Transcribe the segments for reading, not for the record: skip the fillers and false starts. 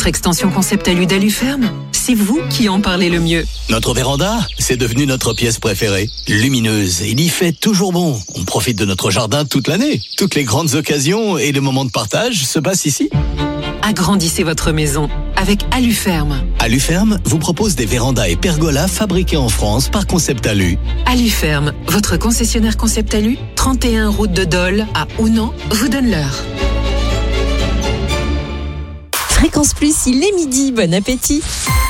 extension Concept Alu d'Aluferme, c'est vous qui en parlez le mieux. Notre véranda, c'est devenu notre pièce préférée. Lumineuse, il y fait toujours bon. On profite de notre jardin toute l'année. Toutes les grandes occasions et les moments de partage se passent ici. Agrandissez votre maison avec Aluferme. Aluferme vous propose des vérandas et pergolas fabriqués en France par Concept Alu. Aluferme, votre concessionnaire Concept Alu, 31 route de Dole à Ounan, vous donne l'heure. Fréquence Plus, il est midi, bon appétit.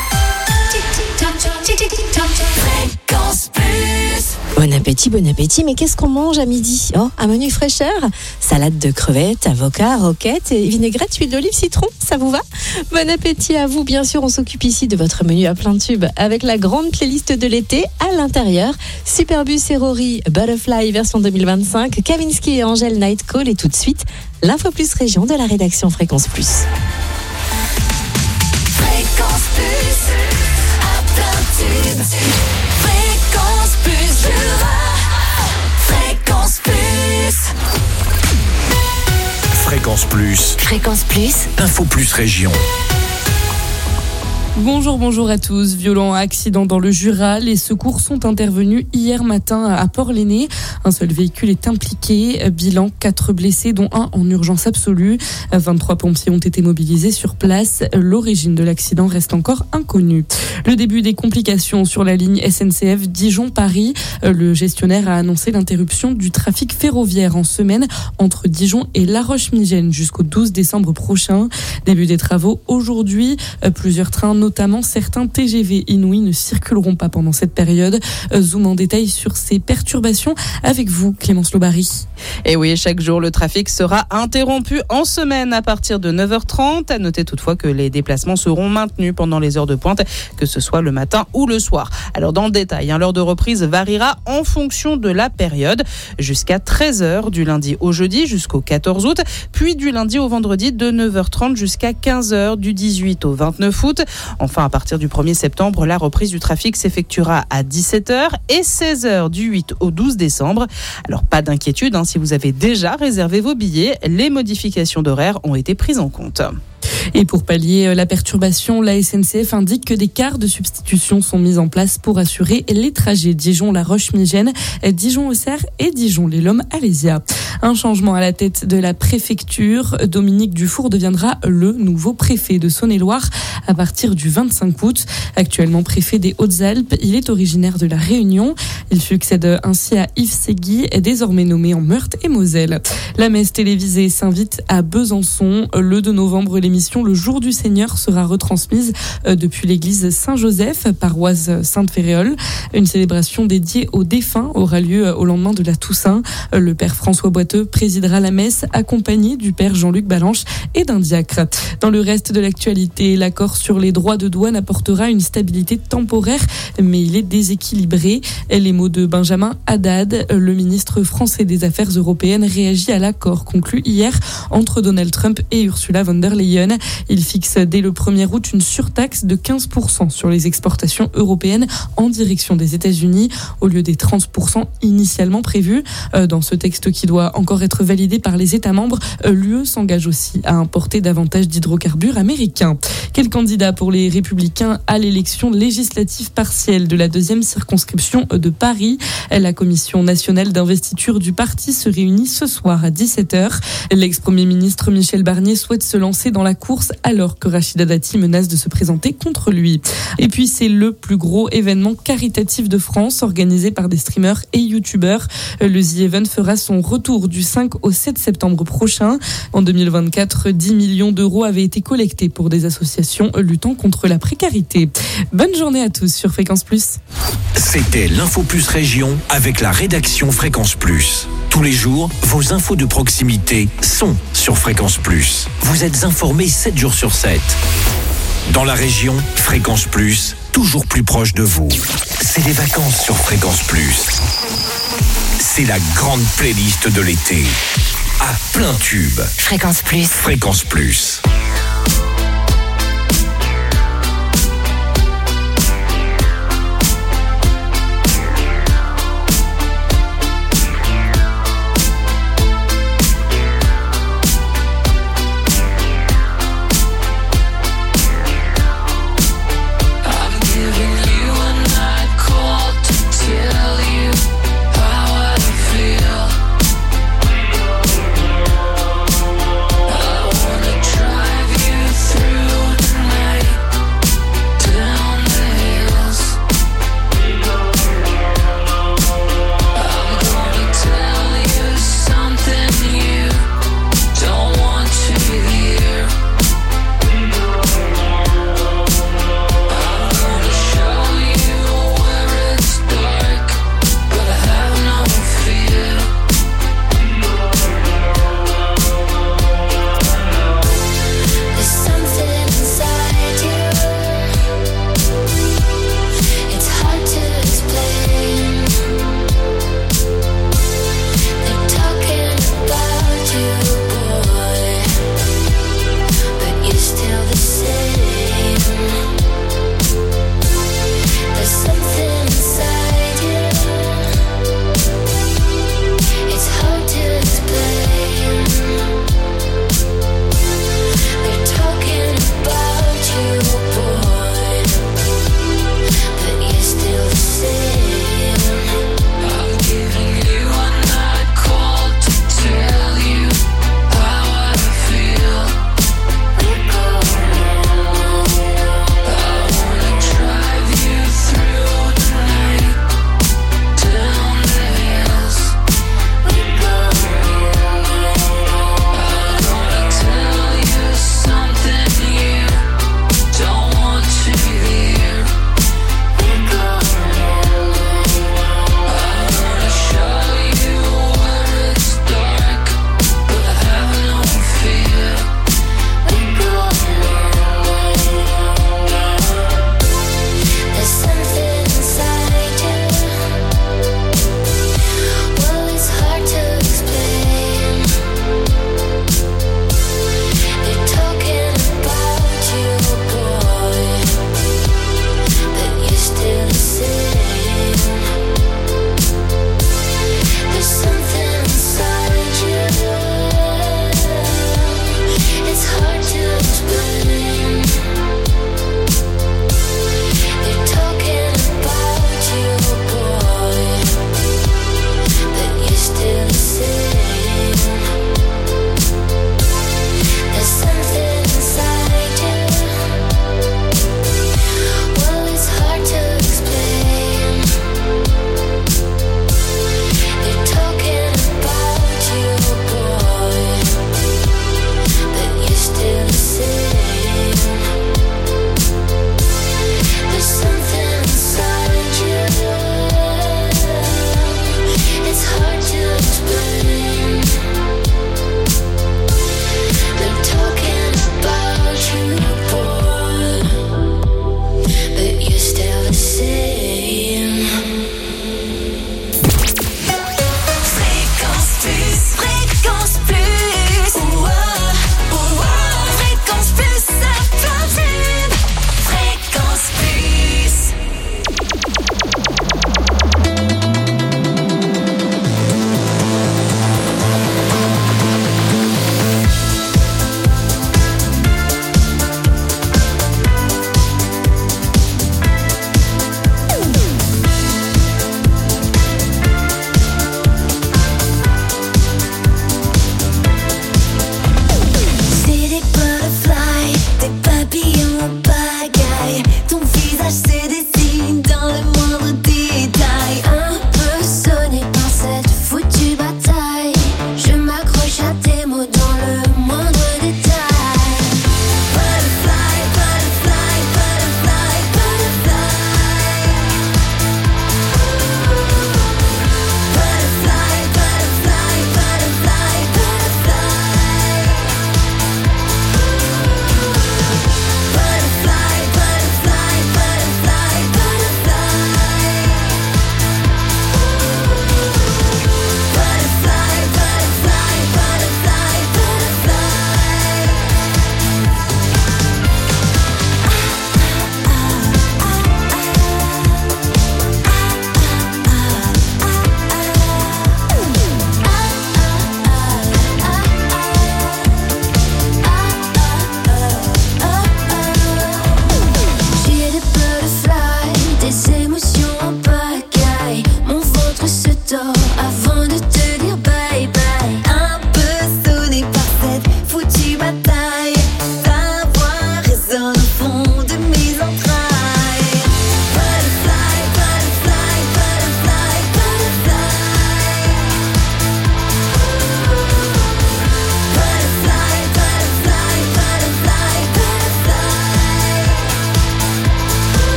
Bon appétit, mais qu'est-ce qu'on mange à midi ? Oh, un menu fraîcheur ? Salade de crevettes, avocat, roquettes, et vinaigrette, huile d'olive, citron, ça vous va ? Bon appétit à vous, bien sûr, on s'occupe ici de votre menu à plein tube avec la grande playlist de l'été à l'intérieur. Superbus et Rory, Butterfly version 2025, Kavinsky et Angèle Night Call, et tout de suite, l'info plus région de la rédaction Fréquence Plus. Fréquence Plus, à plein tube. Fréquence Plus, Jura. Fréquence Plus. Fréquence Plus. Fréquence Plus. Info Plus Région. Bonjour à tous. Violent accident dans le Jura. Les secours sont intervenus hier matin à Port-l'Aîné. Un seul véhicule est impliqué. Bilan, 4 blessés, dont un en urgence absolue. 23 pompiers ont été mobilisés sur place. L'origine de l'accident reste encore inconnue. Le début des complications sur la ligne SNCF Dijon-Paris. Le gestionnaire a annoncé l'interruption du trafic ferroviaire en semaine entre Dijon et La Roche-Migène jusqu'au 12 décembre prochain. Début des travaux aujourd'hui. Plusieurs trains, notamment certains TGV Inouï, ne circuleront pas pendant cette période. Zoom en détail sur ces perturbations avec vous, Clémence Lobary. Et oui, chaque jour, le trafic sera interrompu en semaine à partir de 9h30. À noter toutefois que les déplacements seront maintenus pendant les heures de pointe, que ce soit le matin ou le soir. Alors dans le détail, l'heure de reprise variera en fonction de la période, jusqu'à 13h du lundi au jeudi jusqu'au 14 août, puis du lundi au vendredi de 9h30 jusqu'à 15h du 18 au 29 août. Enfin, à partir du 1er septembre, la reprise du trafic s'effectuera à 17h et 16h du 8 au 12 décembre. Alors, pas d'inquiétude, si vous avez déjà réservé vos billets, les modifications d'horaire ont été prises en compte. Et pour pallier la perturbation, la SNCF indique que des cars de substitution sont mis en place pour assurer les trajets Dijon-La Roche-Migène, Dijon-Auxerre et Dijon-les-Lômes-Alésia. Un changement à la tête de la préfecture. Dominique Dufour deviendra le nouveau préfet de Saône-et-Loire à partir du 25 août. Actuellement préfet des Hautes-Alpes, il est originaire de La Réunion. Il succède ainsi à Yves Segui, désormais nommé en Meurthe et Moselle. La messe télévisée s'invite à Besançon. Le 2 novembre, l'émission Le Jour du Seigneur sera retransmise depuis l'église Saint-Joseph, paroisse Sainte-Féréole. Une célébration dédiée aux défunts aura lieu au lendemain de la Toussaint. Le père François Boiteux présidera la messe, accompagné du père Jean-Luc Balanche et d'un diacre. Dans le reste de l'actualité, l'accord sur les droits de douane apportera une stabilité temporaire, mais il est déséquilibré. Les mots de Benjamin Haddad, le ministre français des Affaires européennes, réagit à l'accord conclu hier entre Donald Trump et Ursula von der Leyen. Il fixe dès le 1er août une surtaxe de 15% sur les exportations européennes en direction des États-Unis, au lieu des 30% initialement prévus. Dans ce texte qui doit encore être validé par les États membres, l'UE s'engage aussi à importer davantage d'hydrocarbures américains. Quel candidat pour les Républicains à l'élection législative partielle de la 2e circonscription de Paris ? La commission nationale d'investiture du parti se réunit ce soir à 17h. L'ex-premier ministre Michel Barnier souhaite se lancer dans la course alors que Rachida Dati menace de se présenter contre lui. Et puis c'est le plus gros événement caritatif de France organisé par des streamers et youtubeurs. Le The Event fera son retour du 5 au 7 septembre prochain. En 2024, 10 millions d'euros avaient été collectés pour des associations luttant contre la précarité. Bonne journée à tous sur Fréquence Plus. C'était l'Info Plus Région avec la rédaction Fréquence Plus. Tous les jours, vos infos de proximité sont sur Fréquence Plus. Vous êtes informés 7 jours sur 7. Dans la région, Fréquence Plus, toujours plus proche de vous. C'est les vacances sur Fréquence Plus. C'est la grande playlist de l'été. À plein tube. Fréquence Plus. Fréquence Plus.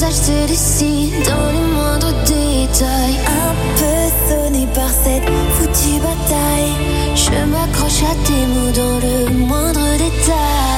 visage se dessine dans les moindres détails. Un peu sonné par cette foutue bataille, je m'accroche à tes mots dans le moindre détail.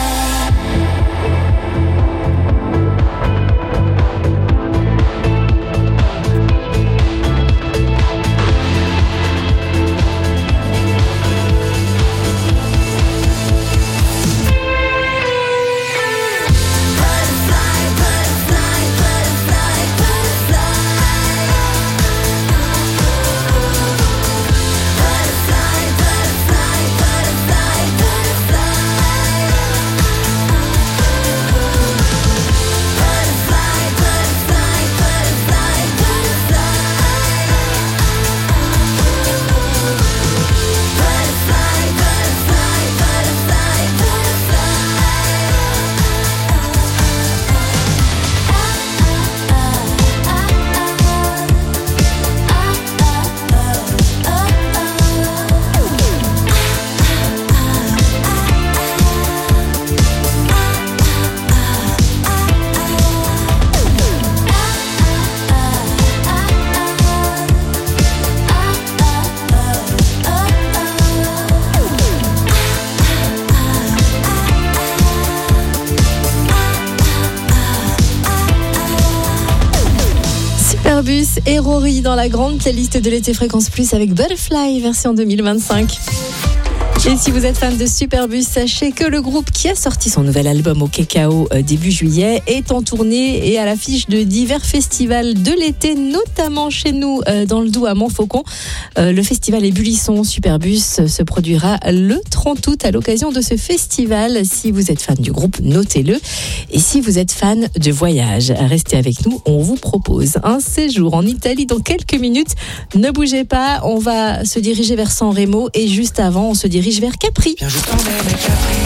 Superbus et Rory dans la grande playlist de l'été Fréquence Plus avec Butterfly version 2025. Et si vous êtes fan de Superbus, sachez que le groupe qui a sorti son nouvel album au Cacao début juillet est en tournée et à l'affiche de divers festivals de l'été, notamment chez nous dans le Doubs à Montfaucon. Le festival Ébullisson Superbus se produira le 30 août à l'occasion de ce festival. Si vous êtes fan du groupe, notez-le. Et si vous êtes fan de voyage, restez avec nous. On vous propose un séjour en Italie dans quelques minutes. Ne bougez pas, on va se diriger vers San Remo et juste avant, on se dirige vers Capri. Bien, je t'emmène à Capri,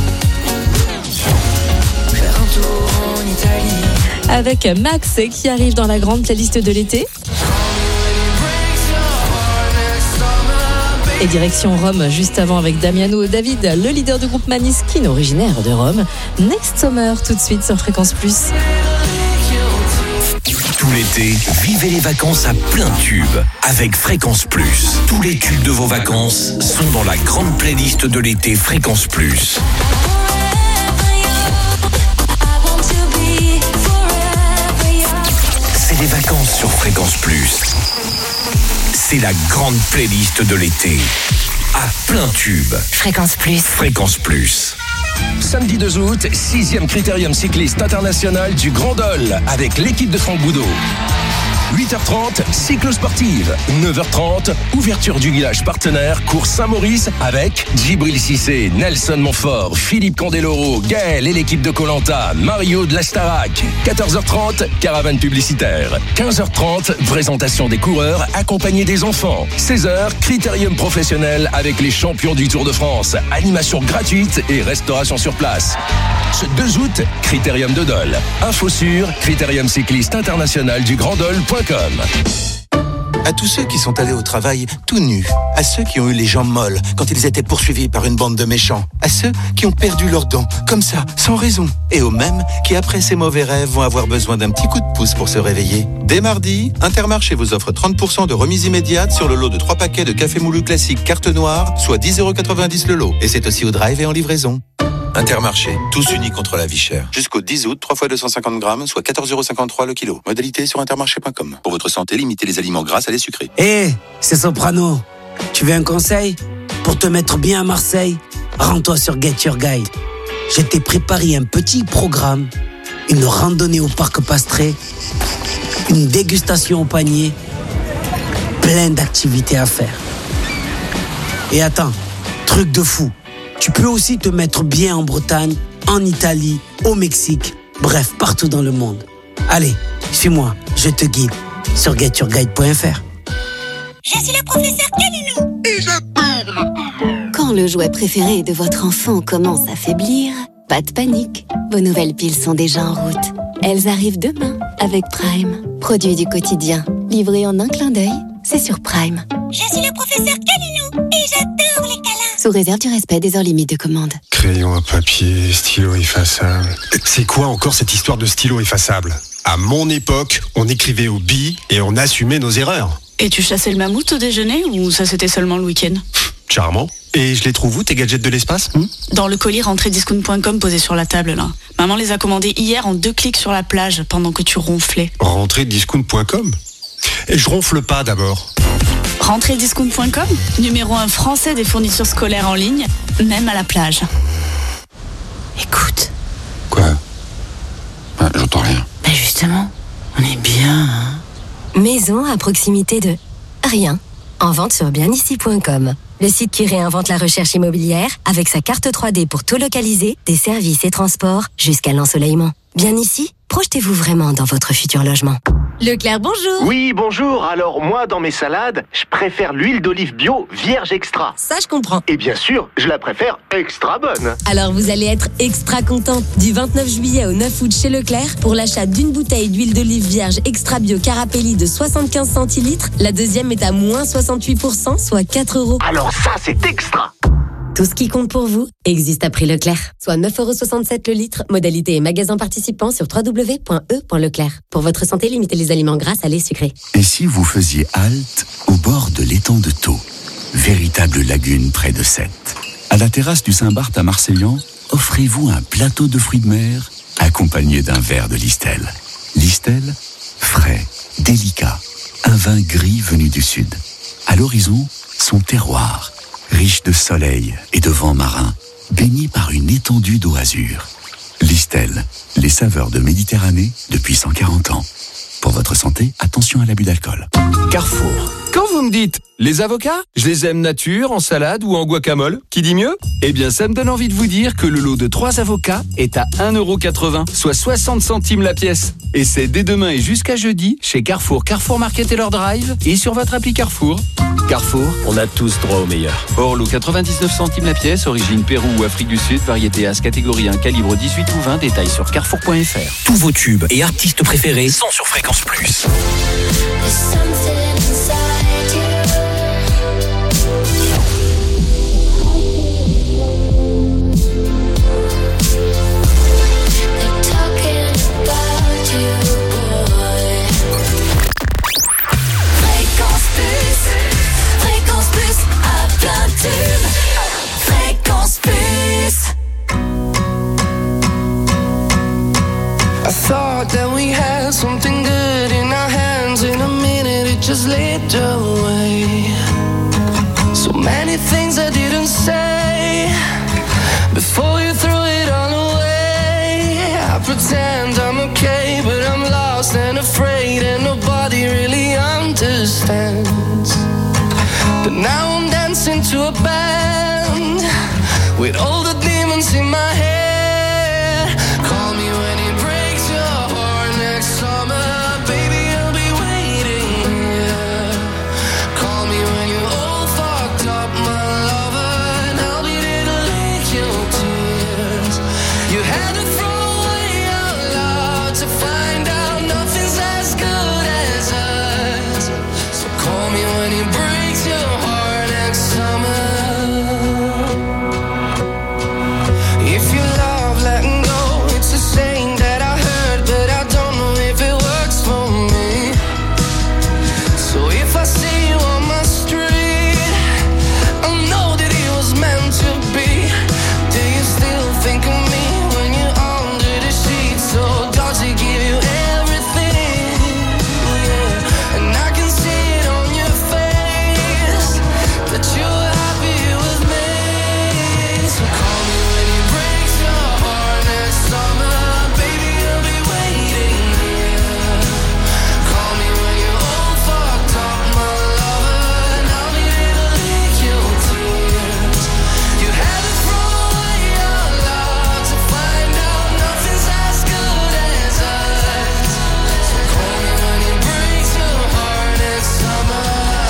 faire un tour en Italie. Avec Max qui arrive dans la grande playlist de l'été. Et direction Rome juste avant avec Damiano David, le leader du groupe Maneskin, originaire de Rome. Next Summer tout de suite sur Fréquence Plus. Tout l'été, vivez les vacances à plein tube avec Fréquence Plus. Tous les tubes de vos vacances sont dans la grande playlist de l'été Fréquence Plus. C'est les vacances sur Fréquence Plus. C'est la grande playlist de l'été. À plein tube. Fréquence Plus. Fréquence Plus. Samedi 2 août, 6e Critérium cycliste international du Grand Dol avec l'équipe de Franck Boudot. 8h30, cyclo-sportive. 9h30, ouverture du village partenaire, course Saint-Maurice avec Djibril Cissé, Nelson Montfort, Philippe Candeloro, Gaël et l'équipe de Koh-Lanta, Mario de la Starac. 14h30, caravane publicitaire. 15h30, présentation des coureurs accompagnés des enfants. 16h, critérium professionnel avec les champions du Tour de France. Animation gratuite et restauration sur place. Ce 2 août, Critérium de Dol. Info sur Critérium cycliste international du Grand-Dol.com. À tous ceux qui sont allés au travail tout nus, à ceux qui ont eu les jambes molles quand ils étaient poursuivis par une bande de méchants, à ceux qui ont perdu leurs dents, comme ça, sans raison, et aux mêmes qui, après ces mauvais rêves, vont avoir besoin d'un petit coup de pouce pour se réveiller. Dès mardi, Intermarché vous offre 30% de remise immédiate sur le lot de 3 paquets de café moulu classique carte noire, soit 10,90€ le lot. Et c'est aussi au drive et en livraison. Intermarché, tous unis contre la vie chère. Jusqu'au 10 août, 3 fois 250 grammes, soit 14,53€ le kilo. Modalité sur intermarché.com. Pour votre santé, limitez les aliments gras à les sucrés. Hé, c'est Soprano. Tu veux un conseil? Pour te mettre bien à Marseille, rends-toi sur Get Your Guide. Je t'ai préparé un petit programme, une randonnée au parc Pastré, une dégustation au panier, plein d'activités à faire. Et attends, truc de fou. Tu peux aussi te mettre bien en Bretagne, en Italie, au Mexique, bref, partout dans le monde. Allez, suis-moi, je te guide sur getyourguide.fr. Je suis le professeur Calino et j'adore. Quand le jouet préféré de votre enfant commence à faiblir, pas de panique, vos nouvelles piles sont déjà en route. Elles arrivent demain avec Prime. Produit du quotidien, livré en un clin d'œil, c'est sur Prime. Je suis le professeur Calino et j'adore les câlins. Sous réserve du respect des heures limites de commande. Crayon à papier, stylo effaçable. C'est quoi encore cette histoire de stylo effaçable ? À mon époque, on écrivait au bi et on assumait nos erreurs. Et tu chassais le mammouth au déjeuner ou ça c'était seulement le week-end ? Charmant. Et je les trouve où, tes gadgets de l'espace ? Dans le colis rentrediscount.com posé sur la table là. Maman les a commandés hier en 2 clics sur la plage pendant que tu ronflais. Rentrediscount.com ? Et je ronfle pas d'abord. Rentrediscount.com, numéro 1 français des fournitures scolaires en ligne, même à la plage. Écoute. Quoi ? J'entends rien. Bah justement, on est bien, hein ? Maison à proximité de rien. En vente sur bienici.com. Le site qui réinvente la recherche immobilière avec sa carte 3D pour tout localiser, des services et transports jusqu'à l'ensoleillement. Bien ici, projetez-vous vraiment dans votre futur logement. Leclerc, bonjour. Oui, bonjour. Alors moi, dans mes salades, je préfère l'huile d'olive bio vierge extra. Ça, je comprends. Et bien sûr, je la préfère extra bonne. Alors vous allez être extra content. Du 29 juillet au 9 août chez Leclerc, pour l'achat d'une bouteille d'huile d'olive vierge extra bio Carapelli de 75 centilitres, la deuxième est à moins 68%, soit 4 €. Alors ça, c'est extra. Tout ce qui compte pour vous existe à prix Leclerc. Soit 9,67 € le litre. Modalité et magasin participants sur www.e.leclerc. Pour votre santé, limitez les aliments gras, salés, sucrés. Et si vous faisiez halte au bord de l'étang de Thau, véritable lagune près de Sète. À la terrasse du Saint-Barth à Marseillan, offrez-vous un plateau de fruits de mer accompagné d'un verre de Listel. Listel, frais, délicat, un vin gris venu du sud. À l'horizon, son terroir, riche de soleil et de vent marin, baigné par une étendue d'eau azur. Listel, les saveurs de Méditerranée depuis 140 ans. Pour votre santé, attention à l'abus d'alcool. Carrefour. Quand vous me dites les avocats, je les aime nature, en salade ou en guacamole, qui dit mieux ? Eh bien, ça me donne envie de vous dire que le lot de 3 avocats est à 1,80 €, soit 60 centimes la pièce. Et c'est dès demain et jusqu'à jeudi chez Carrefour, Carrefour Market et leur drive et sur votre appli Carrefour. Carrefour, on a tous droit au meilleur. Orlo, 99 centimes la pièce, origine Pérou ou Afrique du Sud, variété As, catégorie 1, calibre 18 ou 20, détails sur carrefour.fr. Tous vos tubes et artistes préférés sont sur Fréquence Plus. I thought that we had something good in our hands. In a minute it just slipped away. So many things I didn't say before you threw it all away. I pretend I'm okay, but I'm lost and afraid, and nobody really understands. But now I'm dancing to a band with all the demons in my head. Call me when it breaks your heart next summer, baby, I'll be waiting here. Call me when you're all fucked up, my lover, and I'll be there to lick your tears. You had to throw away our love to find out nothing's as good as us. So call me when it breaks your heart next summer. If you love letting go, it's a saying that I heard, but I don't know if it works for me. So if I see you on my street, I'll know that it was meant to be. Do you still think of me when you're under the sheets? So does he give you everything? Yeah. And I can see it on your face that you're happy with me. So call me when it breaks your heart next summer, baby, I'll be waiting here. Call me when you're all fucked up, my lover, and I'll be there to lick your tears. You had to throw away your love to find out nothing's as good as us. So call me when it breaks your heart next summer.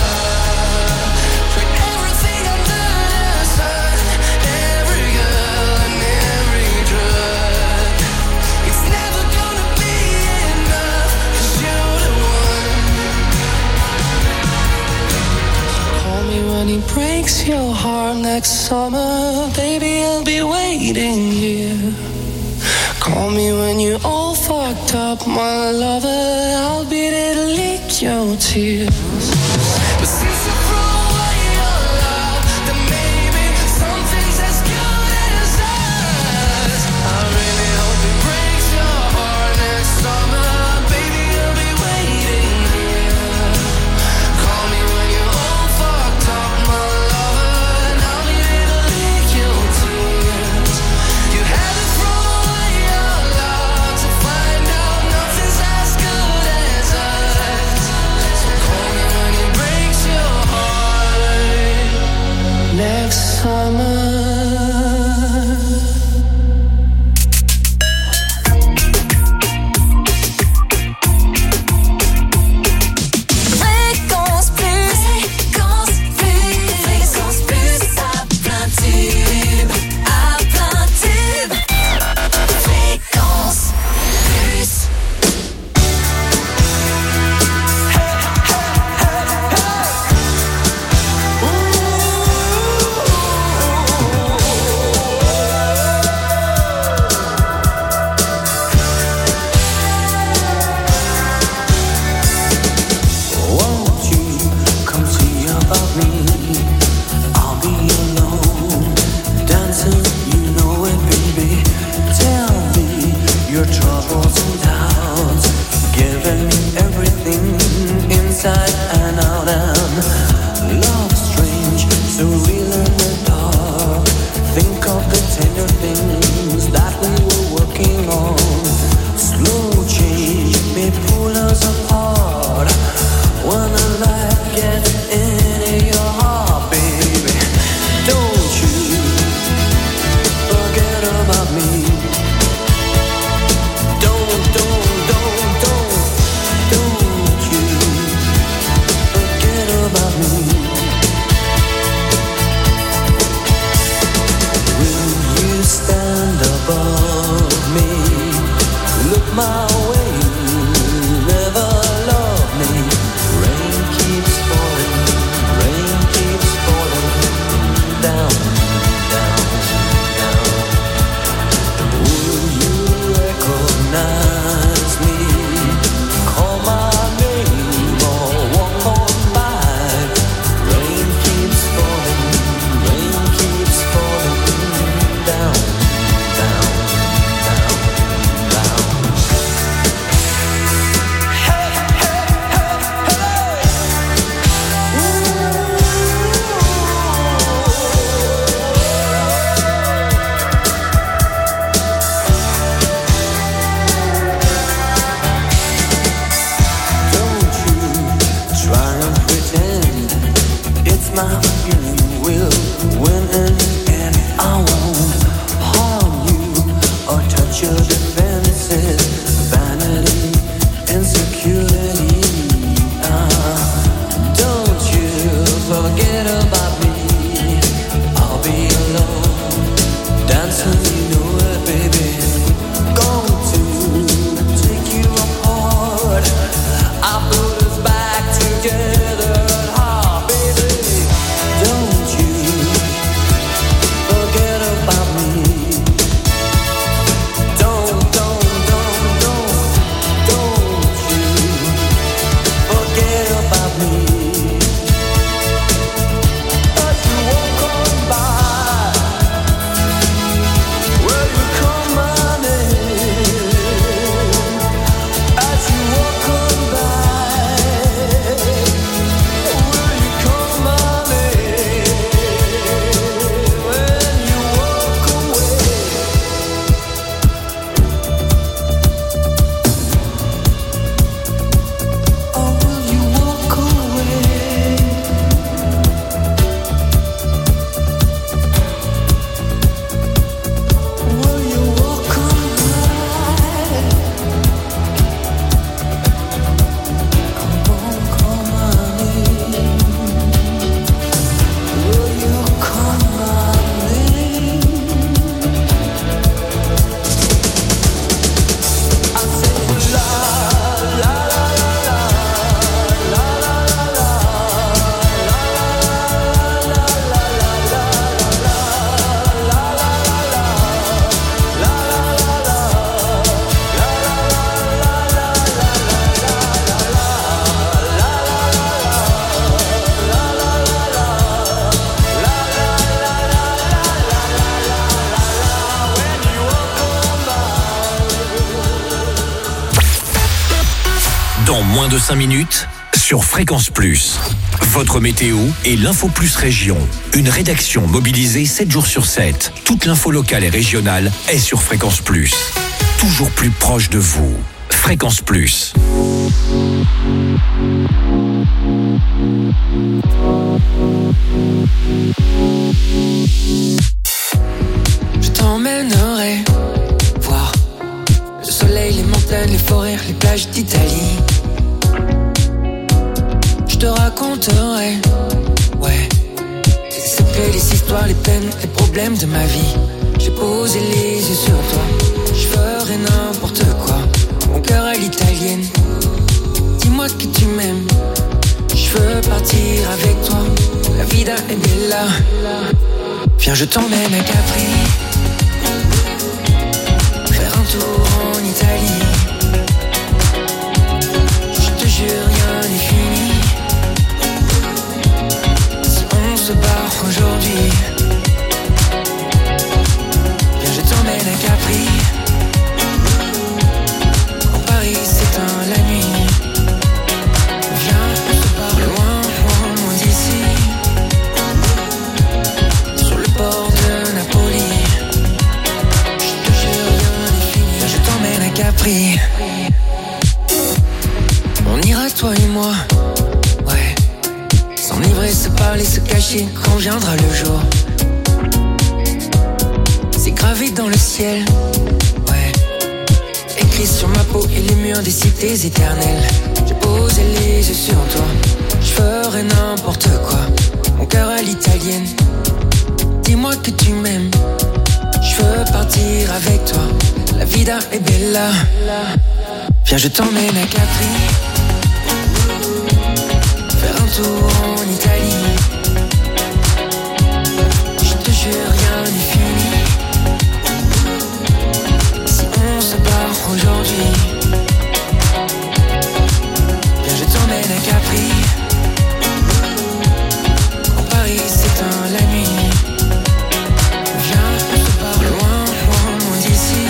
Put everything under the sun, every girl and every drug. It's never gonna be enough, 'cause you're the one. Call me when it breaks your heart next summer, baby, I'll be waiting here. Call me when you're all fucked fucked up, my lover, I'll be there to lick your tears. But since you throw away your love, then maybe something's as good as us. I really hope it breaks your heart next summer. Baby, I'll be waiting here. Call me when you're all fucked up, my lover, and I'll be there to lick your tears. You had to throw away your love to find out nothing's as good as us. So call me when it breaks your heart next summer. Fréquence plus, fréquence plus, à plein tube, fréquence plus. Won't you come see about me? I'll be alone, dancing, you know it, baby. Tell me your troubles and doubts, giving me everything inside and out. And love strange, so real in the dark. Think of the tender things that we were working on. Slow change may pull us apart. When the light gets into your heart, baby, don't you forget about me. Don't you forget about me. Will you stand above me? Look my way, never love me. Rain keeps falling down, down, down. Will you recognize me? Call my name or walk on by. Rain keeps falling down, down, down, down. En moins de 5 minutes, sur Fréquence Plus. Votre météo et l'Info Plus Région. Une rédaction mobilisée 7 jours sur 7. Toute l'info locale et régionale est sur Fréquence Plus. Toujours plus proche de vous. Fréquence Plus. Je t'emmènerai voir le soleil, les montagnes, les forêts, les plages d'Italie. Je te raconterai, ouais, les secrets, les histoires, les peines, les problèmes de ma vie. J'ai posé les yeux sur toi, je ferai n'importe quoi. Mon cœur à l'italienne, dis-moi que tu m'aimes. Je veux partir avec toi, la vida è bella. Viens, je t'emmène à Capri, faire un tour en Italie. Je te jure, rien n'est fini. Si on se barre aujourd'hui, viens, je t'emmène à Capri. En Paris s'éteint la nuit. Viens, on se barre loin, loin, loin d'ici. Sur le bord de Napoli. Je te jure, rien n'est fini. Viens, je t'emmène à Capri. On ira toi et moi, ouais. S'enivrer, se parler, se cacher quand viendra le jour. C'est gravé dans le ciel, ouais. Écrit sur ma peau et les murs des cités éternelles. J'ai posé les yeux sur toi, je ferai n'importe quoi. Mon cœur à l'italienne, dis-moi que tu m'aimes. Je veux partir avec toi, la vida è bella. Viens, je t'emmène à Capri, faire un tour en Italie. Je te jure, rien n'est fini. Si on se barre aujourd'hui, viens, je t'emmène à Capri. En Paris s'éteint la nuit. Viens, on se barre loin, loin, loin d'ici.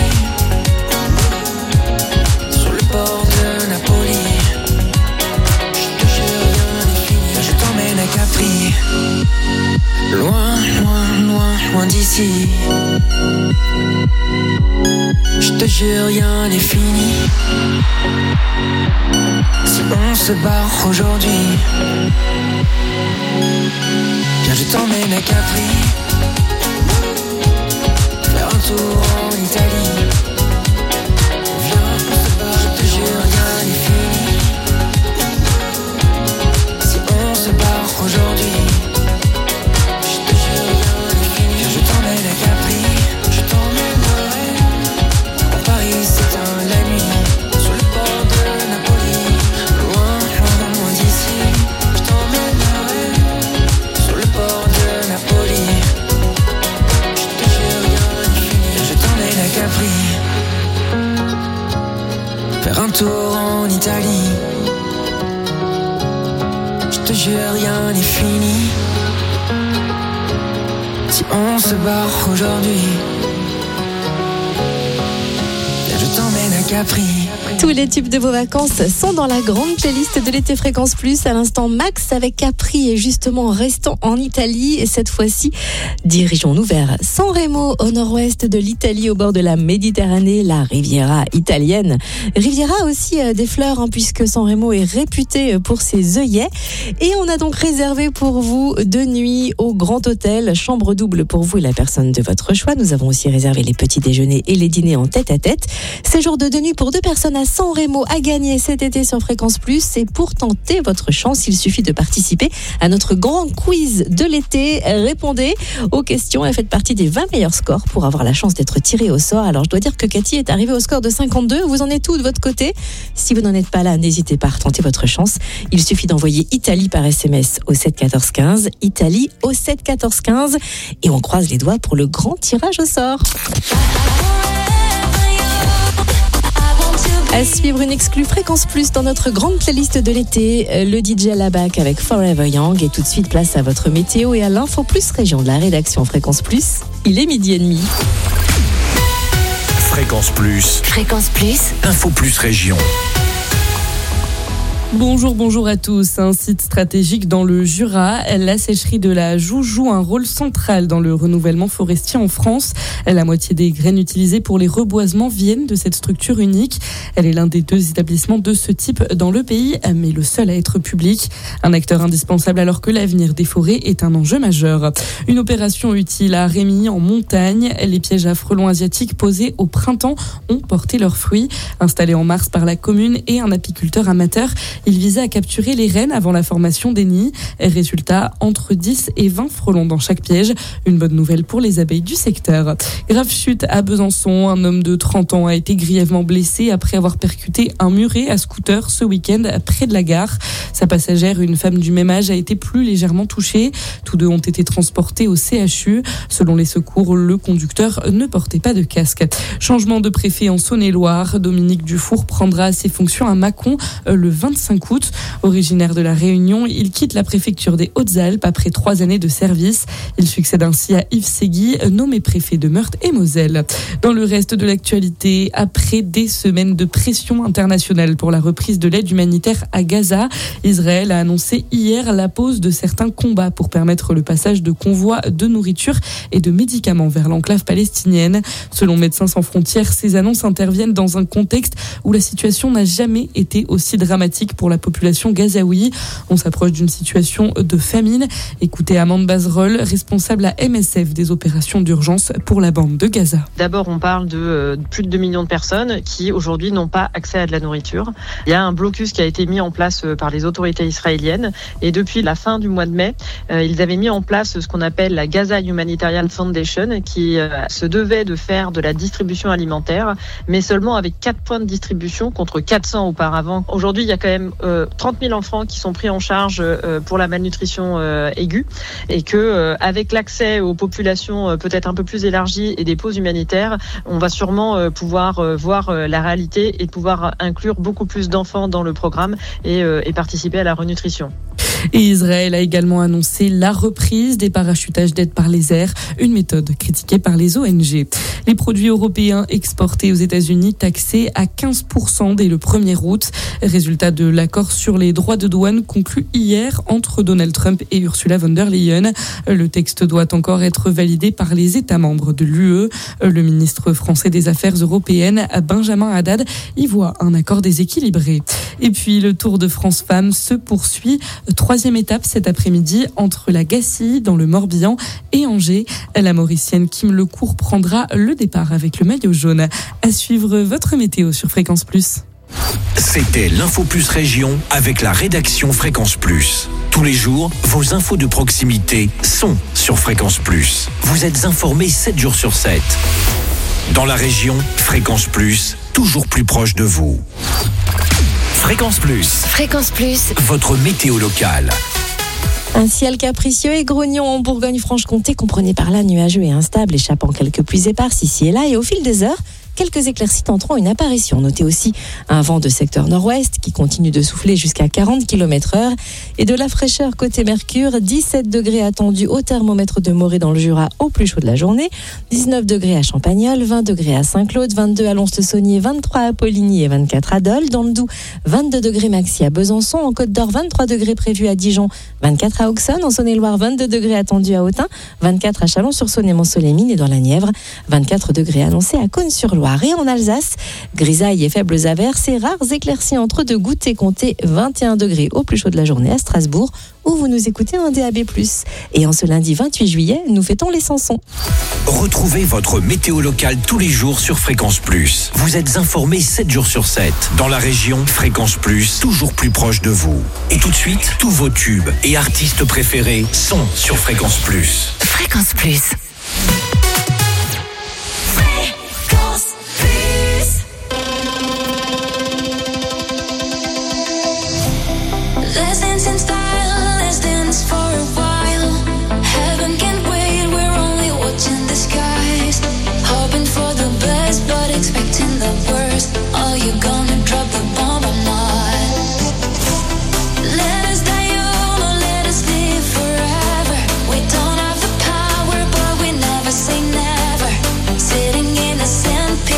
Sur le bord de Napoli. Je te jure, rien n'est fini. Viens, je t'emmène à Capri. Loin, loin, loin, loin d'ici. Je te jure, rien n'est fini. Si on se barre aujourd'hui, viens, je t'emmène à Capri, faire un tour en Italie. Viens, on se barre, je te jure, rien n'est fini. Si on se barre aujourd'hui, je te jure, rien n'est fini. Viens, je t'emmène à Capri, je t'emmènerai. En Paris s'éteint la nuit, sur le bord de Napoli. Loin, loin, loin d'ici, je t'emmènerai. Sur le bord de Napoli. Je te jure, rien n'est fini. Viens, je t'emmène à Capri, faire un tour en Italie. Je te jure, rien n'est fini. Si on se barre aujourd'hui, viens, je t'emmène à Capri. Tous les tubes de vos vacances sont dans la grande playlist de l'été Fréquence Plus. À l'instant, Max avec Capri et justement restons en Italie. Et cette fois-ci, dirigeons-nous vers San Remo, au nord-ouest de l'Italie, au bord de la Méditerranée, la Riviera italienne. Riviera aussi des fleurs, puisque San Remo est réputé pour ses œillets. Et on a donc réservé pour vous 2 nuits au Grand Hôtel, chambre double pour vous et la personne de votre choix. Nous avons aussi réservé les petits déjeuners et les dîners en tête-à-tête. Séjour de 2 nuits pour 2 personnes à San Remo à gagner cet été sur Fréquence Plus. Et pour tenter votre chance, il suffit de participer à notre grand quiz de l'été. Répondez aux questions et faites partie des 20 meilleurs scores pour avoir la chance d'être tiré au sort. Alors je dois dire que Cathy est arrivée au score de 52. Vous en êtes où de votre côté? Si vous n'en êtes pas là, n'hésitez pas à retenter votre chance. Il suffit d'envoyer Italie par SMS au 7 14 15. Italie au 7 14 15. Et on croise les doigts pour le grand tirage au sort. À suivre une exclue Fréquence Plus dans notre grande playlist de l'été, le DJ Labac avec Forever Young. Et tout de suite, place à votre météo et à l'Info Plus Région de la rédaction Fréquence Plus. Il est 12h30. Fréquence Plus. Fréquence Plus. Info Plus Région. Bonjour à tous. Un site stratégique dans le Jura, la sécherie de la Joux joue un rôle central dans le renouvellement forestier en France. La moitié des graines utilisées pour les reboisements viennent de cette structure unique. Elle est l'un des 2 établissements de ce type dans le pays, mais le seul à être public. Un acteur indispensable alors que l'avenir des forêts est un enjeu majeur. Une opération utile à Rémy en montagne. Les pièges à frelons asiatiques posés au printemps ont porté leurs fruits. Installés en mars par la commune et un apiculteur amateur, il visait à capturer les rennes avant la formation des nids. Résultat, entre 10 et 20 frelons dans chaque piège. Une bonne nouvelle pour les abeilles du secteur. Grave chute à Besançon. Un homme de 30 ans a été grièvement blessé après avoir percuté un muret à scooter ce week-end près de la gare. Sa passagère, une femme du même âge, a été plus légèrement touchée. Tous 2 ont été transportés au CHU. Selon les secours, le conducteur ne portait pas de casque. Changement de préfet en Saône-et-Loire. Dominique Dufour prendra ses fonctions à Mâcon le 25 août. Originaire de La Réunion, il quitte la préfecture des Hautes-Alpes après 3 années de service. Il succède ainsi à Yves Segui, nommé préfet de Meurthe et Moselle. Dans le reste de l'actualité, après des semaines de pression internationale pour la reprise de l'aide humanitaire à Gaza, Israël a annoncé hier la pause de certains combats pour permettre le passage de convois de nourriture et de médicaments vers l'enclave palestinienne. Selon Médecins sans frontières, ces annonces interviennent dans un contexte où la situation n'a jamais été aussi dramatique pour la population gazaoui. On s'approche d'une situation de famine. Écoutez Amande Bazerol, responsable à MSF des opérations d'urgence pour la bande de Gaza. D'abord, on parle de plus de 2 millions de personnes qui aujourd'hui n'ont pas accès à de la nourriture. Il y a un blocus qui a été mis en place par les autorités israéliennes et depuis la fin du mois de mai, ils avaient mis en place ce qu'on appelle la Gaza Humanitarian Foundation qui se devait de faire de la distribution alimentaire, mais seulement avec 4 points de distribution contre 400 auparavant. Aujourd'hui, il y a quand même 30 000 enfants qui sont pris en charge pour la malnutrition aiguë et que avec l'accès aux populations peut-être un peu plus élargies et des pauses humanitaires, on va sûrement pouvoir voir la réalité et pouvoir inclure beaucoup plus d'enfants dans le programme et participer à la renutrition. Et Israël a également annoncé la reprise des parachutages d'aide par les airs, une méthode critiquée par les ONG. Les produits européens exportés aux États-Unis taxés à 15% dès le 1er août. Résultat de l'accord sur les droits de douane conclu hier entre Donald Trump et Ursula von der Leyen. Le texte doit encore être validé par les États membres de l'UE. Le ministre français des Affaires européennes, Benjamin Haddad, y voit un accord déséquilibré. Et puis le Tour de France Femmes se poursuit. 3e étape cet après-midi entre la Gacilly dans le Morbihan et Angers. La Mauricienne Kim Lecourt prendra le départ avec le maillot jaune. À suivre votre météo sur Fréquence Plus. C'était l'Info Plus Région avec la rédaction Fréquence Plus. Tous les jours, vos infos de proximité sont sur Fréquence Plus. Vous êtes informés 7 jours sur 7. Dans la région, Fréquence Plus, toujours plus proche de vous. Fréquence Plus. Fréquence Plus. Votre météo locale. Un ciel capricieux et grognon en Bourgogne-Franche-Comté, comprenez par là nuageux et instable, échappant quelques pluies éparses ici et là, et au fil des heures, quelques éclaircies tenteront une apparition. Notez aussi un vent de secteur nord-ouest qui continue de souffler jusqu'à 40 km/h et de la fraîcheur côté Mercure. 17 degrés attendus au thermomètre de Morée dans le Jura au plus chaud de la journée, 19 degrés à Champagnole, 20 degrés à Saint-Claude, 22 à Lons-le-Saunier, 23 à Poligny et 24 à Dole. Dans le Doubs, 22 degrés maxi à Besançon, en Côte d'Or, 23 degrés prévus à Dijon, 24 à Auxonne, en Saône-et-Loire, 22 degrés attendus à Autun, 24 à Chalon-sur-Saône et Mont-Soleil-Mines et dans la Nièvre, 24 degrés annoncés à Cosne-sur-Loire. Et en Alsace, grisailles et faibles averses et rares éclaircies entre deux gouttes et comptez 21 degrés au plus chaud de la journée à Strasbourg où vous nous écoutez en DAB+. Et en ce lundi 28 juillet, nous fêtons les Sansons. Retrouvez votre météo locale tous les jours sur Fréquence Plus. Vous êtes informés 7 jours sur 7. Dans la région, Fréquence Plus, toujours plus proche de vous. Et tout de suite, tous vos tubes et artistes préférés sont sur Fréquence Plus. Fréquence Plus. Say never, sitting in a sandpit.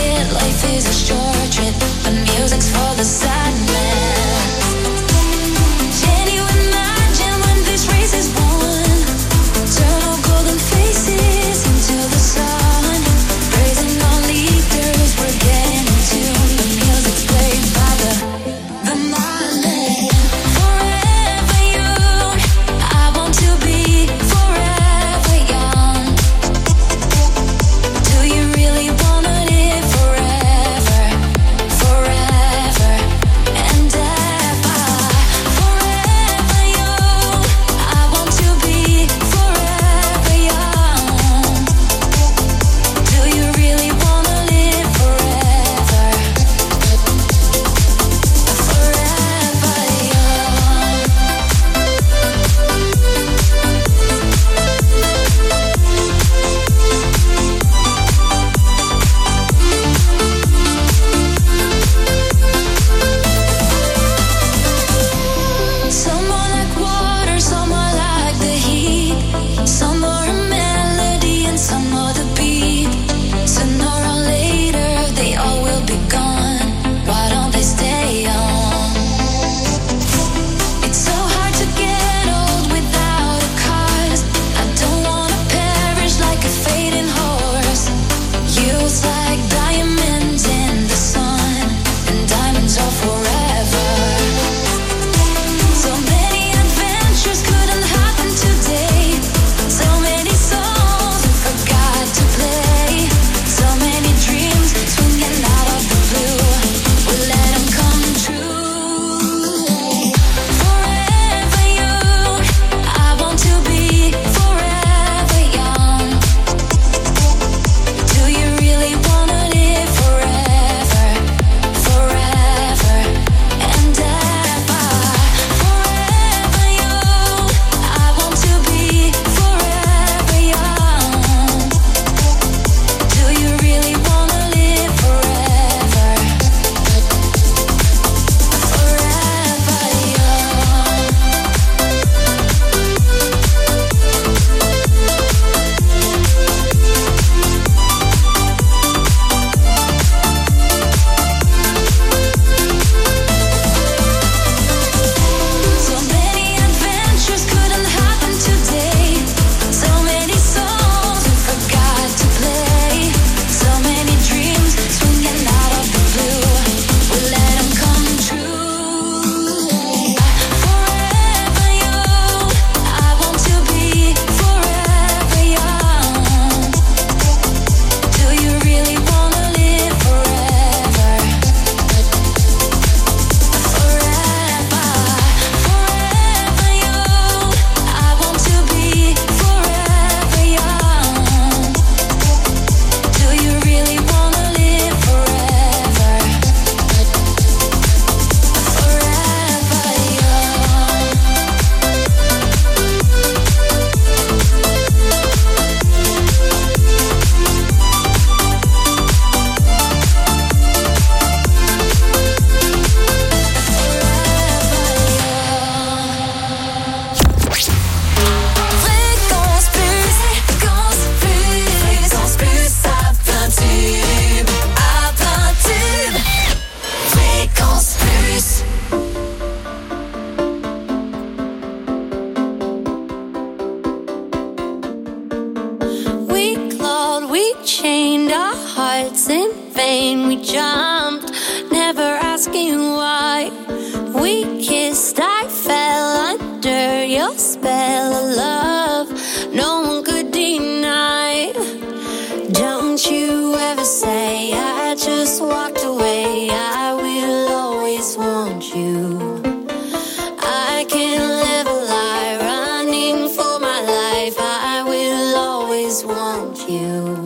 in, we jumped, never asking why. We kissed, I fell under your spell of love. No one could deny. Don't you ever say I just walked away. I will always want you. I can't live a lie, running for my life. I will always want you.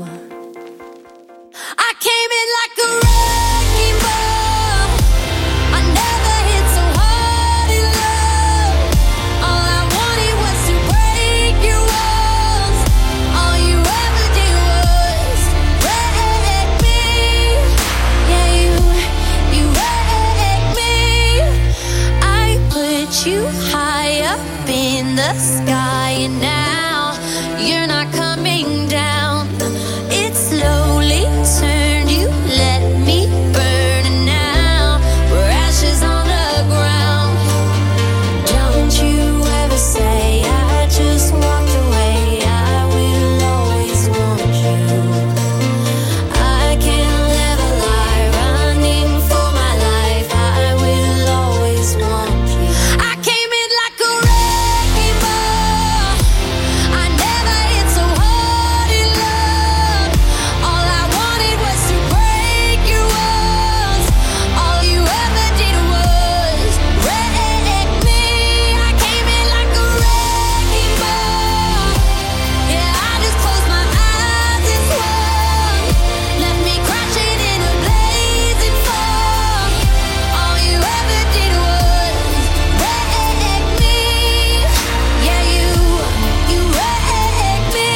I came in like a wrecking ball. I never hit so hard in love. All I wanted was to break your walls. All you ever did was wreck me. Yeah, you wrecked me. I put you high up in the sky, and now you're not coming down. It slowly turned, you let me burn, and now we're ashes on the ground. Don't you ever say I just walked away. I will always want you. I can't live a lie, running for my life. I will always want you. I came in like a wrecking ball. I never hit so hard in love. All I wanted was to break your walls. All you ever did was wreck me. I came in like a wrecking ball. Yeah, I just closed my eyes and swung. Left me crashing in a blazing fog. All you ever did was wreck me. Yeah, you wrecked me.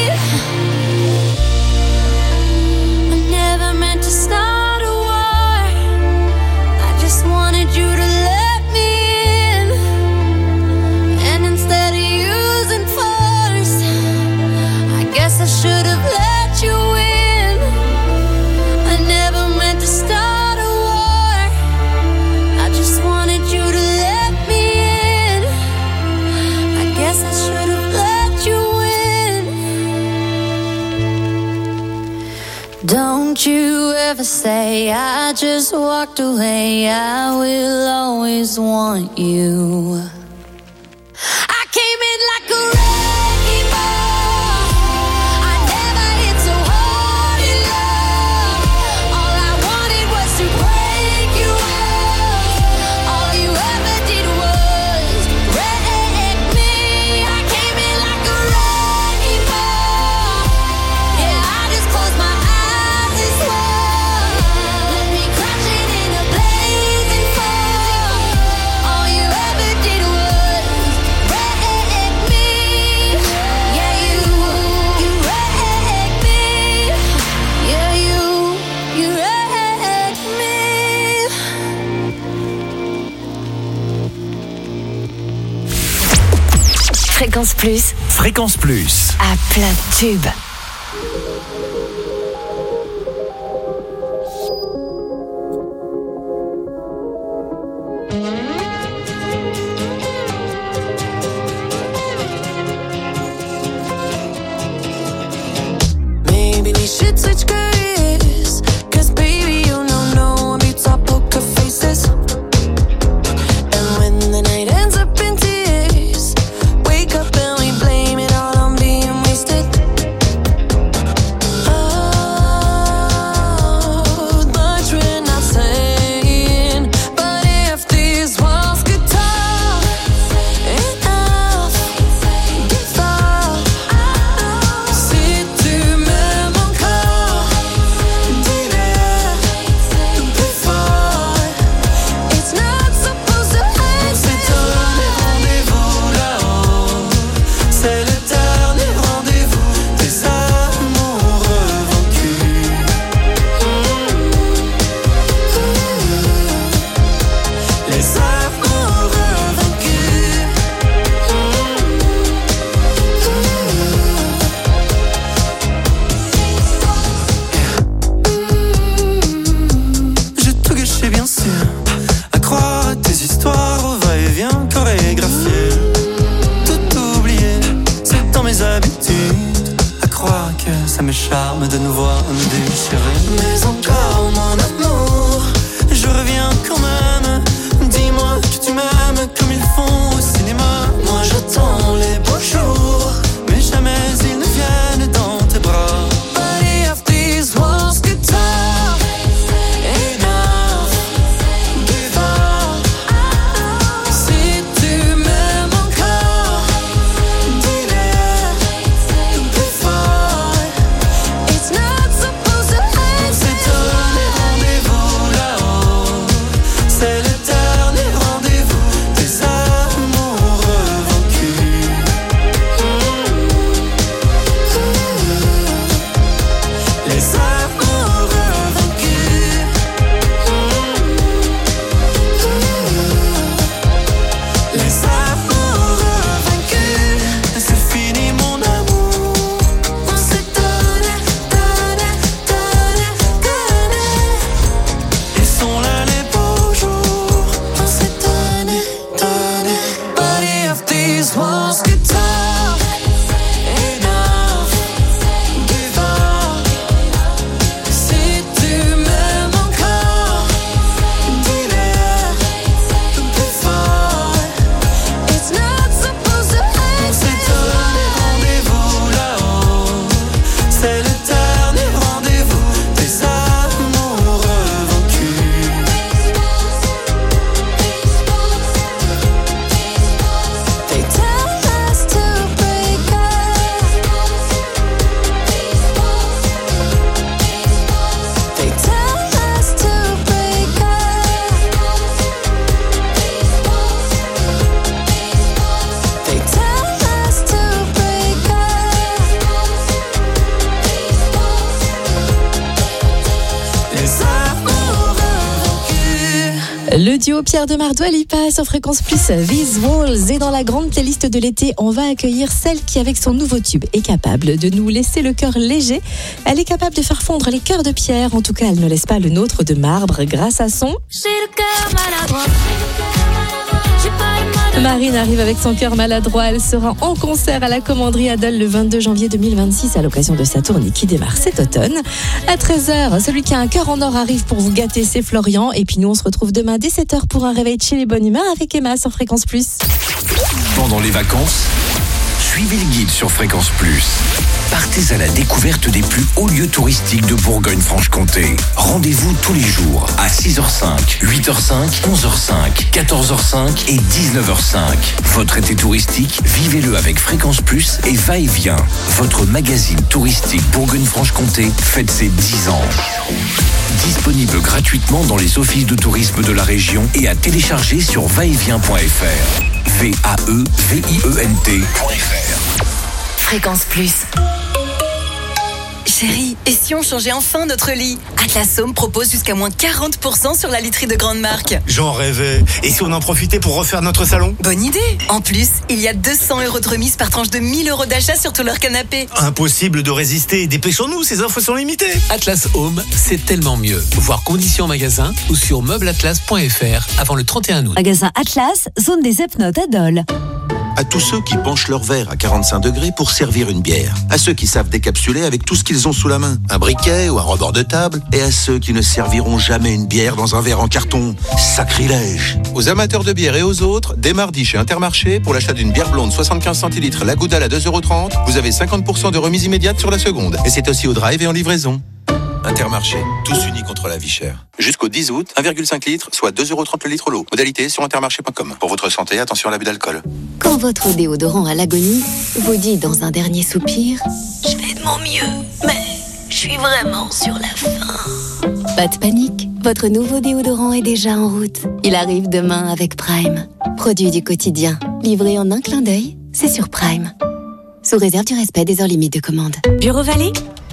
I never meant to start a war. I just wanted you to let me in. And instead of using force, I guess I should have let you in. I never meant to start a war. I just wanted you to let me in. I guess I should have let you in. Don't you ever say I just walked away. I will always want you. I came in like a wrecking ball. I never hit so hard in love. All I wanted was to break your walls. All you ever did was wreck me. I came in like a wrecking ball. Yeah, I just closed my eyes and swung. Let me crashing in a blazing fog. All you ever did was wreck me. Yeah, you wrecked me. Yeah, you wrecked me. Fréquence Plus, Fréquence Plus. à plein de tubes. Maybe we should switch careers. 'Cause baby, you know no one beats our poker faces. And when the night ends up in tears, wake up and we blame it all on being wasted. Oh, much we're not saying. But if these walls could talk enough before, si tu m'aimes encore, dis-le plus fort. It's not supposed to end. C'est un rendez-vous là-haut. C'est le dernier rendez-vous des amoureux vaincus. Les amoureux vaincus. J'ai tout gâché bien sûr, à croire à tes histoires au va-et-vient chorégraphié. Tout oublié, c'est dans mes habitudes, à croire que ça me charme de nous voir nous déchirer. Mais encore moins Le duo Pierre Demar Dua Lipa sur Fréquence Plus, These Walls. Et dans la grande playlist de l'été, on va accueillir celle qui, avec son nouveau tube, est capable de nous laisser le cœur léger. Elle est capable de faire fondre les cœurs de pierre. En tout cas, elle ne laisse pas le nôtre de marbre grâce à son... J'ai le cœur maladroit. Marine arrive avec son cœur maladroit. Elle sera en concert à la Commanderie Adol le 22 janvier 2026 à l'occasion de sa tournée qui démarre cet automne. À 13h, celui qui a un cœur en or arrive pour vous gâter, c'est Florian. Et puis nous, on se retrouve demain dès 7h pour un réveil chez les bonnes humeurs avec Emma sur Fréquence Plus. Pendant les vacances, suivez le guide sur Fréquence Plus. Partez à la découverte des plus hauts lieux touristiques de Bourgogne-Franche-Comté. Rendez-vous tous les jours à 6h05, 8h05, 11h05, 14h05 et 19h05. Votre été touristique, vivez-le avec Fréquence Plus et Va-et-Vient. Votre magazine touristique Bourgogne-Franche-Comté fête ses 10 ans. Disponible gratuitement dans les offices de tourisme de la région et à télécharger sur vaetvient.fr. VAEVIENT.fr. Fréquence Plus. Chérie, et si on changeait enfin notre lit? Atlas Home propose jusqu'à moins 40% sur la literie de grande marque. J'en rêvais. Et si on en profitait pour refaire notre salon? Bonne idée. En plus, il y a 200 € de remise par tranche de 1000 € d'achat sur tout leur canapé. Impossible de résister. Dépêchons-nous, ces offres sont limitées. Atlas Home, c'est tellement mieux. Voir conditions en magasin ou sur meubleatlas.fr avant le 31 août. Magasin Atlas, zone des Epnotes à Dole. À tous ceux qui penchent leur verre à 45 degrés pour servir une bière. À ceux qui savent décapsuler avec tout ce qu'ils ont sous la main. Un briquet ou un rebord de table. Et à ceux qui ne serviront jamais une bière dans un verre en carton. Sacrilège. Aux amateurs de bière et aux autres, dès mardi chez Intermarché, pour l'achat d'une bière blonde 75 centilitres, la Goudal à 2,30 €, vous avez 50% de remise immédiate sur la seconde. Et c'est aussi au drive et en livraison. Intermarché, tous unis contre la vie chère. Jusqu'au 10 août, 1,5 litre, soit 2,30 € le litre l'eau. Modalité sur intermarché.com. Pour votre santé, attention à l'abus d'alcool. Quand votre déodorant à l'agonie vous dit dans un dernier soupir « Je fais de mon mieux, mais je suis vraiment sur la fin ». Pas de panique, votre nouveau déodorant est déjà en route. Il arrive demain avec Prime. Produit du quotidien, livré en un clin d'œil, c'est sur Prime. Sous réserve du respect des heures limites de commande. Bureau Vallée ?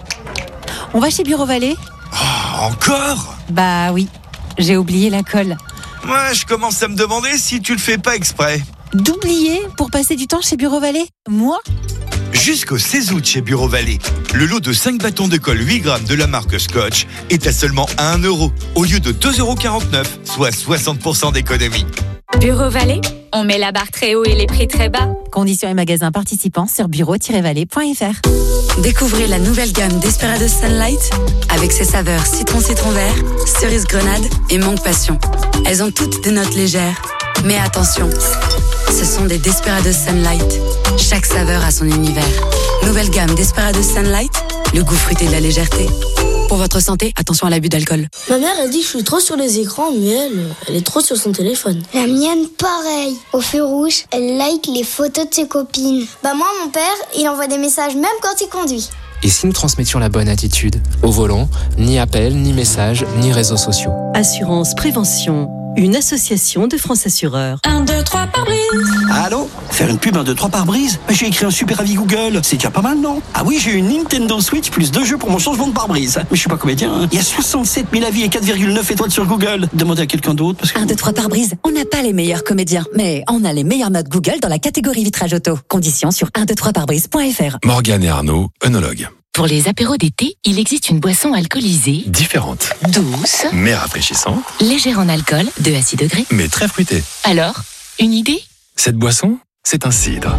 On va chez Bureau Vallée ? Oh, encore? Bah oui, j'ai oublié la colle. Moi, je commence à me demander si tu le fais pas exprès. D'oublier pour passer du temps chez Bureau Vallée ? Moi ? Jusqu'au 16 août chez Bureau Vallée, le lot de 5 bâtons de colle 8 grammes de la marque Scotch est à seulement 1 € au lieu de 2,49 €, soit 60% d'économie. Bureau Vallée, on met la barre très haut et les prix très bas. Conditions et magasins participants sur bureau-vallée.fr. Découvrez la nouvelle gamme Desperados Sunlight avec ses saveurs citron vert, cerise grenade et mangue passion. Elles ont toutes des notes légères. Mais attention, ce sont des Desperados Sunlight. Chaque saveur a son univers. Nouvelle gamme Desperados Sunlight, le goût fruité de la légèreté. Pour votre santé, attention à l'abus d'alcool. Ma mère a dit que je suis trop sur les écrans, mais elle est trop sur son téléphone. La mienne, pareil. Au feu rouge, elle like les photos de ses copines. Bah moi, mon père, il envoie des messages même quand il conduit. Et si nous transmettions la bonne attitude? Au volant, ni appel, ni messages, ni réseaux sociaux. Assurance Prévention, une association de France Assureurs. 1, 2, 3 par brise. Allô? Faire une pub 1, 2, 3 par brise? J'ai écrit un super avis Google. C'est déjà pas mal, non? Ah oui, j'ai une Nintendo Switch plus 2 jeux pour mon changement de pare-brise. Mais je suis pas comédien, hein. Il y a 67 000 avis et 4,9 étoiles sur Google. Demandez à quelqu'un d'autre parce que... 1, 2, 3 par brise. On n'a pas les meilleurs comédiens, mais on a les meilleures notes Google dans la catégorie vitrage auto. Conditions sur 123parbrise.fr. Morgane et Arnaud, œnologues. Pour les apéros d'été, il existe une boisson alcoolisée, Différente, douce, mais rafraîchissante, légère en alcool, 2 à 6 degrés. mais très fruitée. Alors, une idée? Cette boisson, c'est un cidre.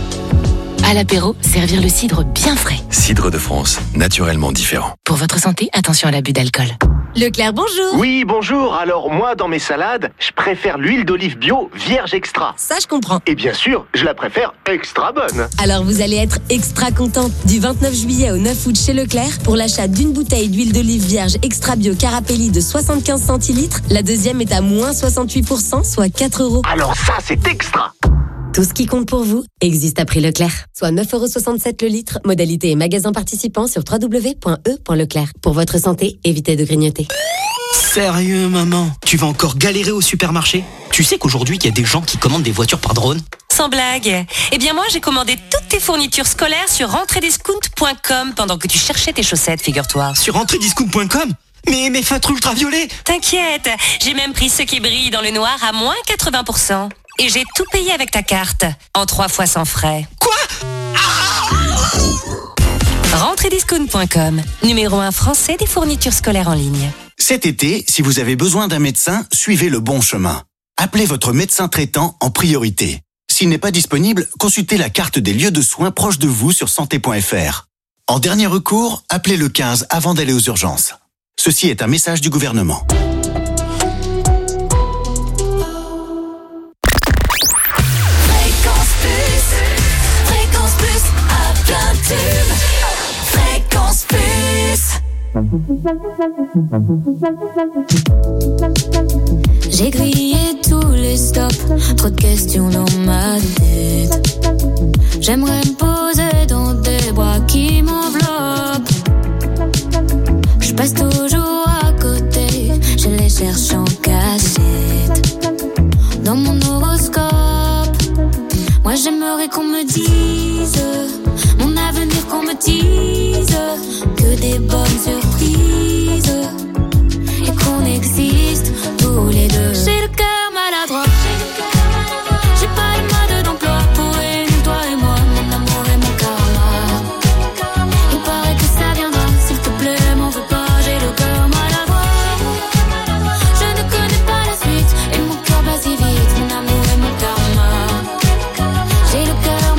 À l'apéro, servir le cidre bien frais. Cidre de France, naturellement différent. Pour votre santé, attention à l'abus d'alcool. Leclerc, bonjour. Oui, bonjour. Alors moi, dans mes salades, je préfère l'huile d'olive bio vierge extra. Ça, je comprends. Et bien sûr, je la préfère extra bonne. Alors vous allez être extra content. Du 29 juillet au 9 août chez Leclerc, pour l'achat d'une bouteille d'huile d'olive vierge extra bio Carapelli de 75 centilitres, la deuxième est à moins 68%, soit 4 €. Alors ça, c'est extra. Tout ce qui compte pour vous existe à prix Leclerc. Soit 9,67 € le litre. Modalité et magasin participants sur www.e.leclerc. Pour votre santé, évitez de grignoter. Sérieux, maman? Tu vas encore galérer au supermarché? Tu sais qu'aujourd'hui, il y a des gens qui commandent des voitures par drone? Sans blague. Eh bien moi, j'ai commandé toutes tes fournitures scolaires sur rentrediscount.com pendant que tu cherchais tes chaussettes, figure-toi. Sur rentrediscount.com? Mes feutres ultraviolets. T'inquiète, j'ai même pris ceux qui brillent dans le noir à moins 80%. Et j'ai tout payé avec ta carte, en 3 fois sans frais. Quoi? Rentrediscount.com, numéro 1 français des fournitures scolaires en ligne. Cet été, si vous avez besoin d'un médecin, suivez le bon chemin. Appelez votre médecin traitant en priorité. S'il n'est pas disponible, consultez la carte des lieux de soins proches de vous sur santé.fr. En dernier recours, appelez le 15 avant d'aller aux urgences. Ceci est un message du gouvernement. Fréquence Plus, à plein tube. Fréquence Plus. J'ai grillé tous les stops, trop de questions dans ma tête. J'aimerais me poser dans des bras qui m'enveloppent. Je passe toujours à côté, je les cherche en cachette. Dans mon horoscope, moi j'aimerais qu'on me dise mon avenir, qu'on me dise que des bonnes surprises et qu'on existe tous les deux. J'ai le cœur maladroit, j'ai pas le mode d'emploi pour réunir toi et moi, mon amour et mon karma. Il paraît que ça viendra, s'il te plaît, m'en veux pas, j'ai le cœur maladroit. Je ne connais pas la suite et mon cœur bat si vite, mon amour et mon karma. J'ai le cœur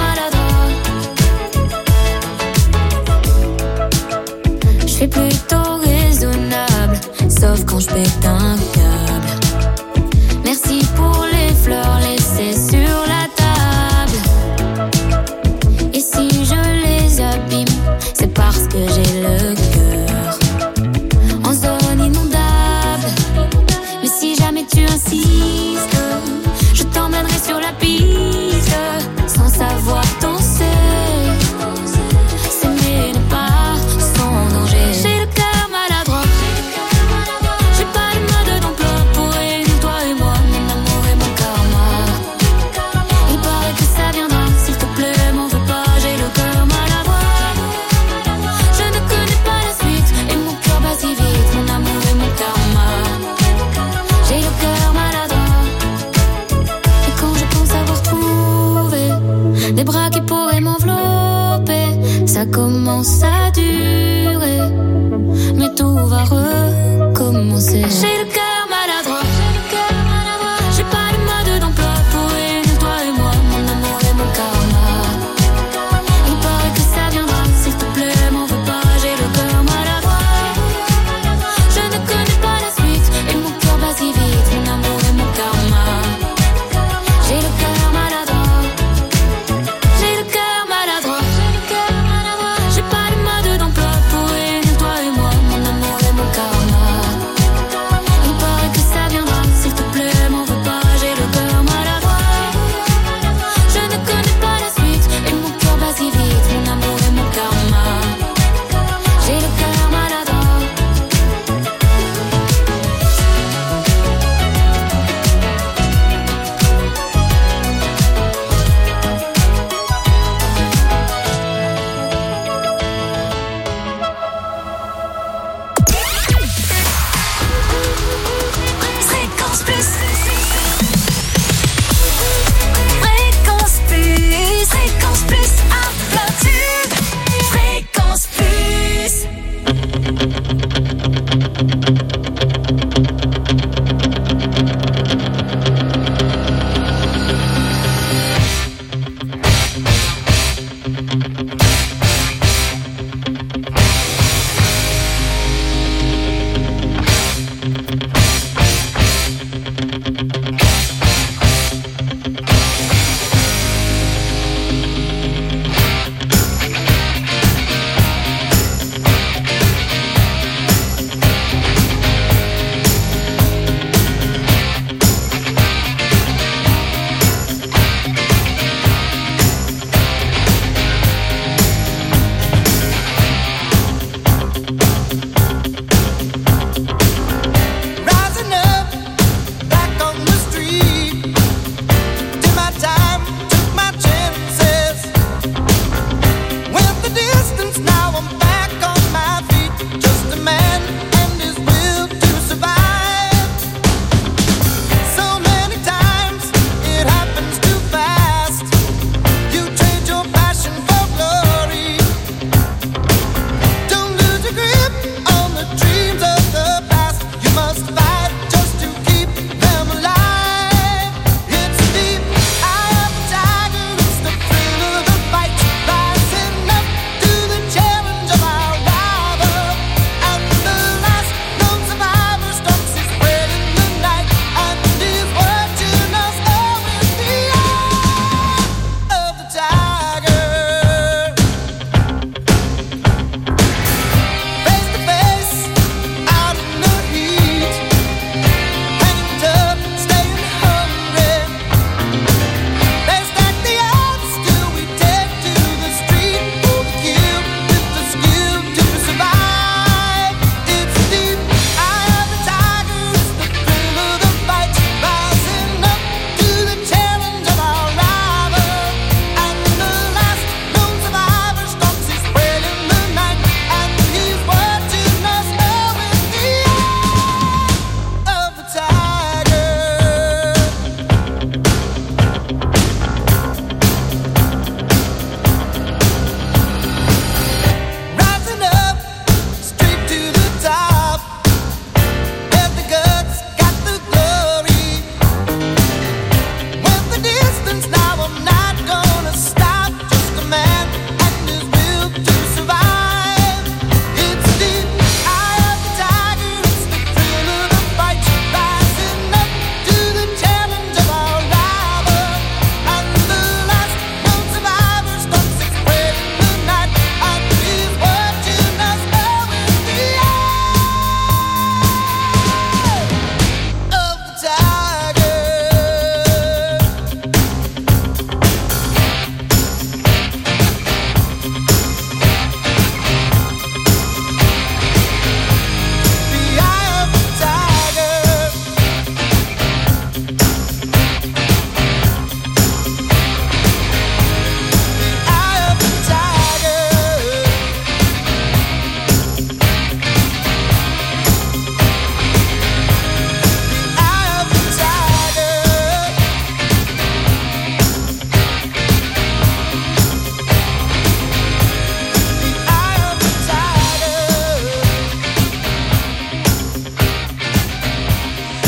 maladroit. Je suis plutôt raisonnable, sauf quand je pète un câble. Merci pour les fleurs laissées sur la table. Et si je les abîme, c'est parce que j'ai le cœur en zone inondable. Mais si jamais tu insistes, je t'emmènerai sur la piste, sans savoir danser. S'aimer n'est pas sans danger. J'ai le cœur maladroit, j'ai pas le mode d'emploi pour réunir toi et moi, mon amour et mon karma. Il paraît que ça viendra, s'il te plaît, m'en veux pas, j'ai le cœur maladroit. Je ne connais pas la suite et mon cœur bat si vite, mon amour et mon karma. J'ai le cœur maladroit. Et quand je pense avoir trouvé des bras qui pourraient m'envelopper, ça commence à